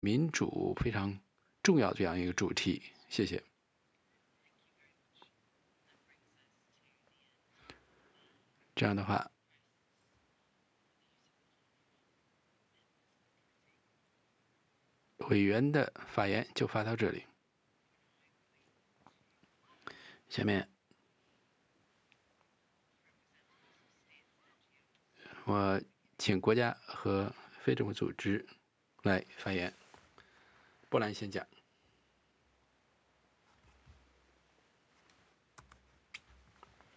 民主非常重要这样一个主题。谢谢。这样的话，委员的发言就发到这里。下面我请国家和非政府组织来发言。波兰先讲。